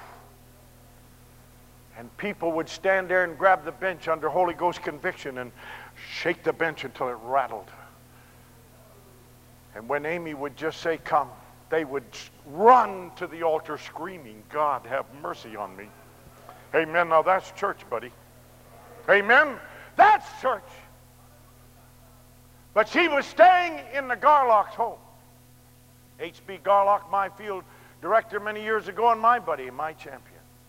And people would stand there and grab the bench under Holy Ghost conviction and shake the bench until it rattled. And when Aimee would just say, come, they would run to the altar screaming, God, have mercy on me. Amen. Now that's church, buddy. Amen. That's church. But she was staying in the Garlock's home. H B Garlock, my field director many years ago, and my buddy, my champion.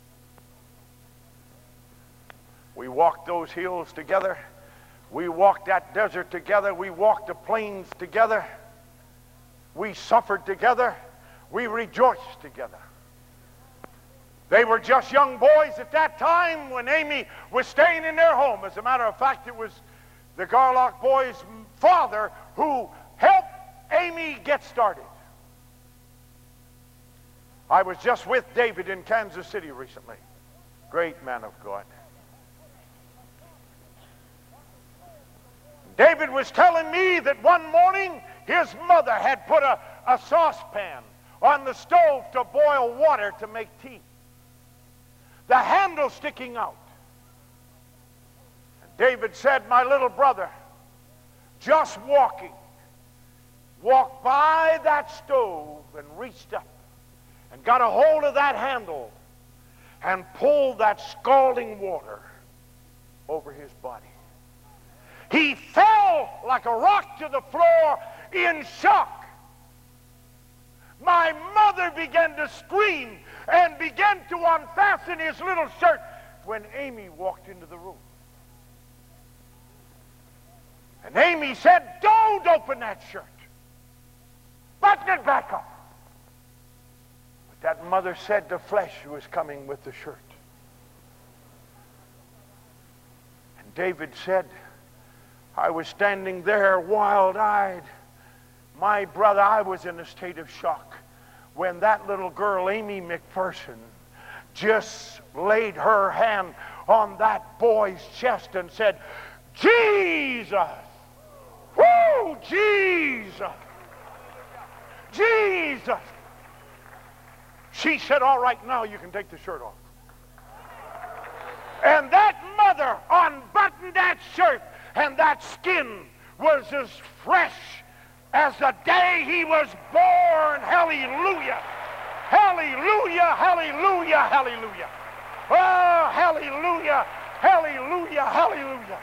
We walked those hills together. We walked that desert together. We walked the plains together. We suffered together. We rejoiced together. They were just young boys at that time when Aimee was staying in their home. As a matter of fact, it was the Garlock boys' father who helped Aimee get started. I was just with David in Kansas City recently. Great man of God. David was telling me that one morning his mother had put a, a saucepan on the stove to boil water to make tea. The handle sticking out. And David said, my little brother, just walking, walked by that stove and reached up and got a hold of that handle and pulled that scalding water over his body. He fell like a rock to the floor in shock. My mother began to scream and began to unfasten his little shirt when Amy walked into the room. And Amy said, don't open that shirt. Button it back up. But that mother said the flesh was coming with the shirt. And David said, I was standing there wild-eyed. My brother, I was in a state of shock when that little girl, Amy McPherson, just laid her hand on that boy's chest and said, Jesus! Woo! Jesus! Jesus! She said, all right, now you can take the shirt off. And that mother unbuttoned that shirt, and that skin was as fresh as the day he was born. Hallelujah! Hallelujah! Hallelujah! Hallelujah! Oh, hallelujah! Hallelujah! Hallelujah!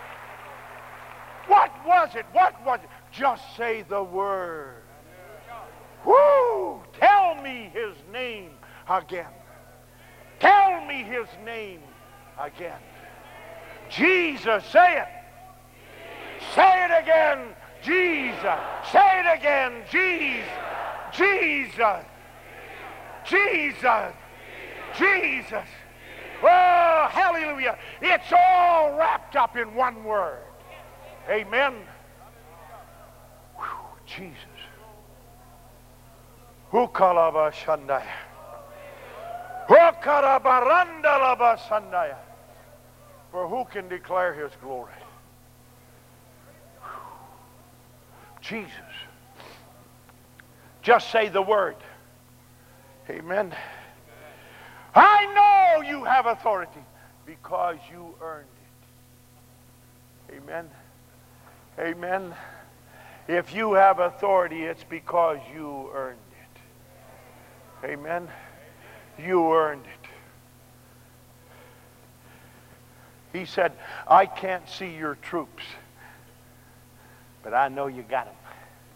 What was it? What was it? Just say the word. Woo! Tell me his name again. Tell me his name again. Jesus, say it. Say it again. Jesus. Say it again. Jesus. Jesus. Jesus. Jesus. Oh, hallelujah. It's all wrapped up in one word. Amen. Whew, Jesus. Ukalaba Shandaya. Ukarabarandalaba Sandaya. For who can declare his glory? Whew. Jesus. Just say the word. Amen. I know you have authority because you earned it. Amen. Amen. If you have authority, it's because you earned it. Amen. You earned it. He said, I can't see your troops, but I know you got them.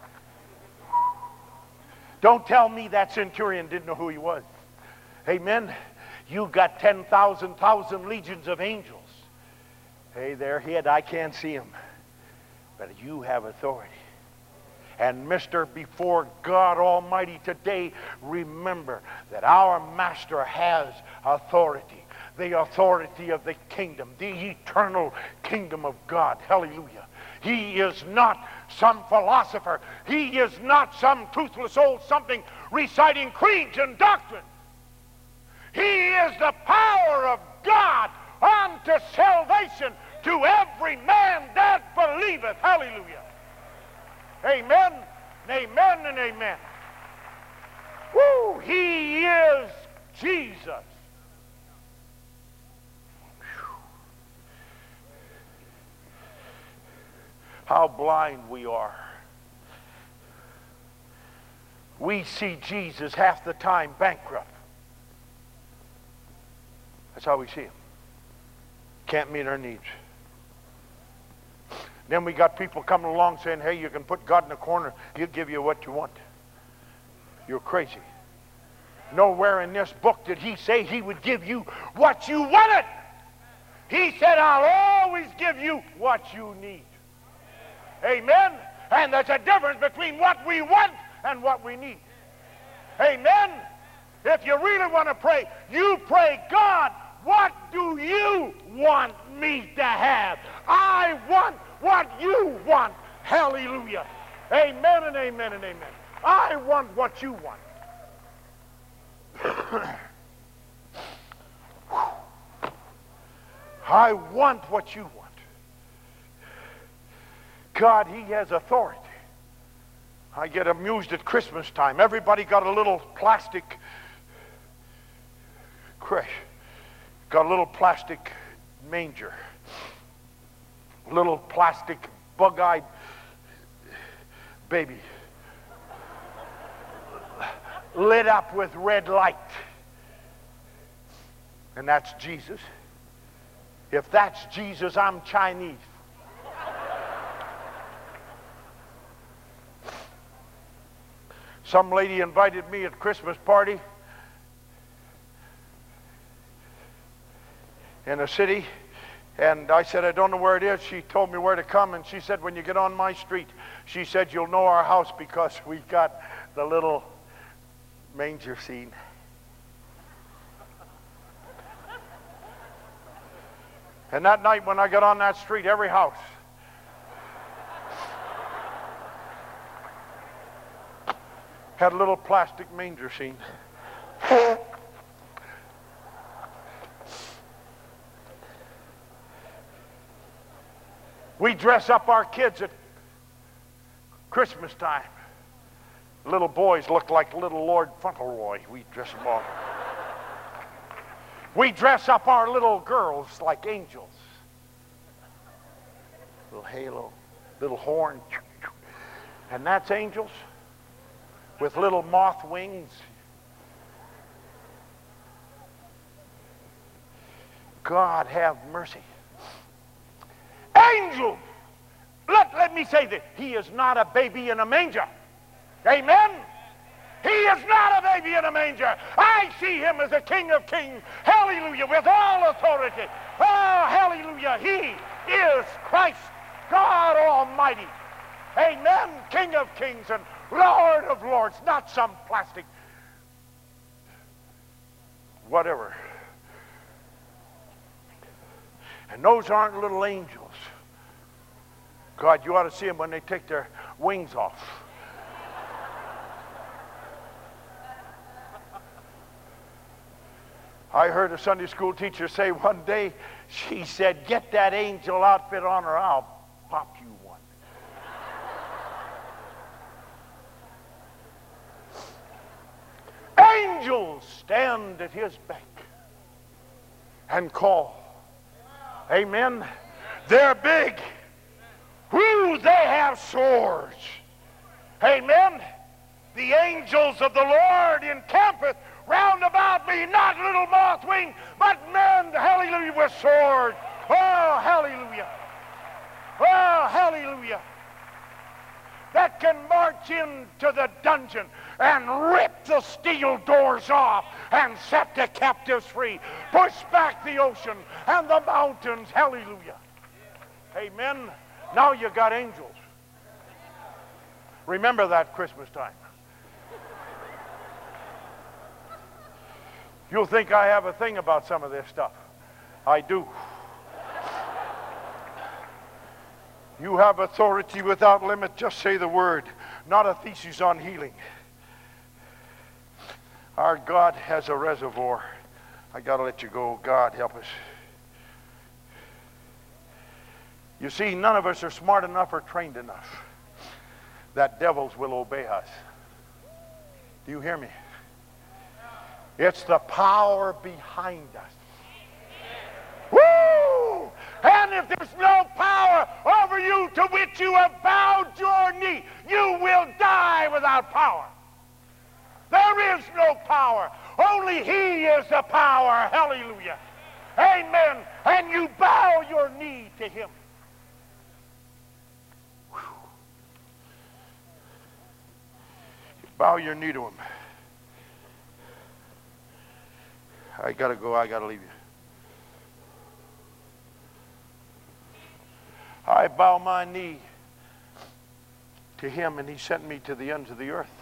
Don't tell me that centurion didn't know who he was. Amen. You got ten thousand, thousand legions of angels. Hey, there, head, I can't see him. But you have authority. And mister, before God Almighty today, remember that our Master has authority. The authority of the kingdom, the eternal kingdom of God. Hallelujah. He is not some philosopher. He is not some toothless old something reciting creeds and doctrines. He is the power of God unto salvation to every man that believeth. Hallelujah. Amen, and amen, and amen. Woo! He is Jesus. Whew. How blind we are. We see Jesus half the time bankrupt. That's how we see him. Can't meet our needs. Then we got people coming along saying, hey, you can put God in a corner. He'll give you what you want. You're crazy. Nowhere in this book did he say he would give you what you wanted. He said, I'll always give you what you need. Amen? And there's a difference between what we want and what we need. Amen? If you really want to pray, you pray, God, what do you want me to have? I want what you want. Hallelujah. Amen and amen and amen. I want what you want. I want what you want. God, he has authority I get amused at Christmas time. Everybody got a little plastic creche, got a little plastic manger, a little plastic bug-eyed baby lit up with red light. And that's Jesus. If that's Jesus, I'm Chinese. Some lady invited me at a Christmas party in a city, and I said, I don't know where it is. She told me where to come, and she said, when you get on my street, she said, you'll know our house because we've got the little manger scene. And that night when I got on that street, every house had a little plastic manger scene. We dress up our kids at Christmas time. Little boys look like little Lord Fauntleroy. We dress them all. We dress up our little girls like angels. Little halo, little horn. And that's angels with little moth wings. God have mercy. Angels! Let, let me say that he is not a baby in a manger. Amen? He is not a baby in a manger. I see him as a King of Kings. Hallelujah, with all authority. Oh, hallelujah. He is Christ, God Almighty. Amen? King of Kings and Lord of Lords, not some plastic whatever. And those aren't little angels. God, you ought to see them when they take their wings off. I heard a Sunday school teacher say one day, she said, get that angel outfit on her, I'll pop you one. Angels stand at his beck and call. Amen. They're big. Woo, they have swords. Amen. The angels of the Lord encampeth round about me, not little moth wing, but men, hallelujah, with swords. Oh, hallelujah. Oh, hallelujah. That can march into the dungeon and rip the steel doors off and set the captives free. Push back the ocean and the mountains. Hallelujah. Amen. Now you got angels. Remember that Christmas time. You'll think I have a thing about some of this stuff. I do. You have authority without limit. Just say the word. Not a thesis on healing. Our God has a reservoir. I got to let you go. God, help us. You see, none of us are smart enough or trained enough that devils will obey us. Do you hear me? It's the power behind us. Woo! And if there's no power over you to which you have bowed your knee, you will die without power. There is no power. Only he is the power. Hallelujah. Amen. And you bow your knee to him. Whew. You bow your knee to him. I gotta go. I gotta leave you. I bow my knee to him, and he sent me to the ends of the earth.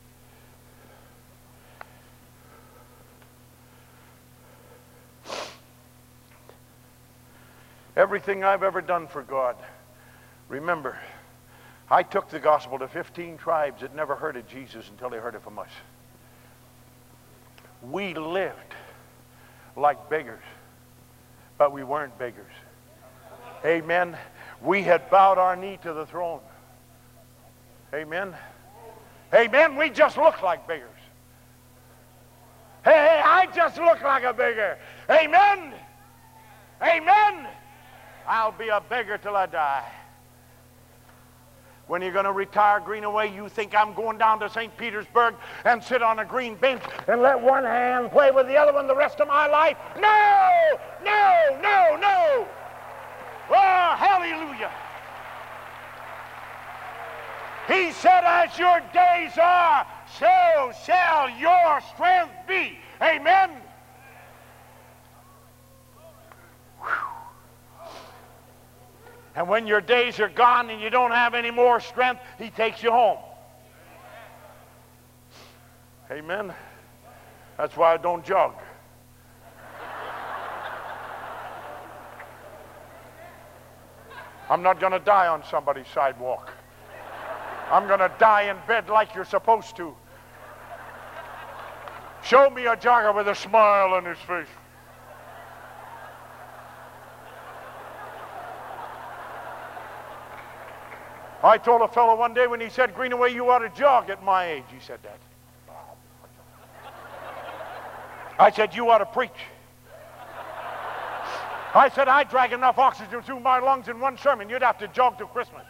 Everything I've ever done for God, remember, I took the gospel to fifteen tribes that never heard of Jesus until they heard it from us. We lived like beggars, but we weren't beggars. Amen. We had bowed our knee to the throne. Amen. Amen. We just look like beggars. Hey, hey, I just look like a beggar. Amen. Amen. I'll be a beggar till I die. When you're going to retire, Greenaway, you think I'm going down to Saint Petersburg and sit on a green bench and let one hand play with the other one the rest of my life? No, no, no, no. Oh, hallelujah. He said, as your days are, so shall your strength be. Amen. Whew. And when your days are gone and you don't have any more strength, he takes you home. Amen. That's why I don't jog. I'm not going to die on somebody's sidewalk. I'm going to die in bed like you're supposed to. Show me a jogger with a smile on his face. I told a fellow one day when he said, Greenaway, you ought to jog at my age. He said that. I said, you ought to preach. I said, I drag enough oxygen through my lungs in one sermon. You'd have to jog till Christmas.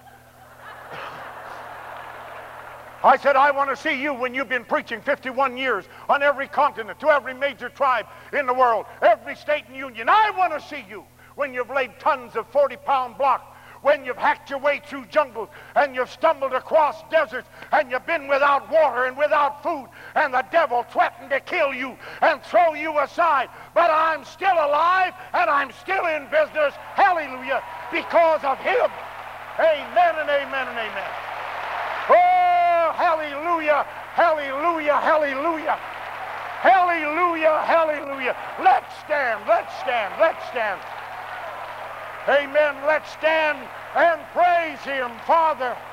I said, I want to see you when you've been preaching fifty-one years on every continent, to every major tribe in the world, every state and union. I want to see you when you've laid tons of forty-pound block, when you've hacked your way through jungles and you've stumbled across deserts and you've been without water and without food and the devil threatened to kill you and throw you aside. But I'm still alive and I'm still in business, hallelujah, because of him. Amen and amen and amen. Oh, hallelujah, hallelujah, hallelujah. Hallelujah, hallelujah. Let's stand, let's stand, let's stand. Amen. Let's stand and praise him, Father.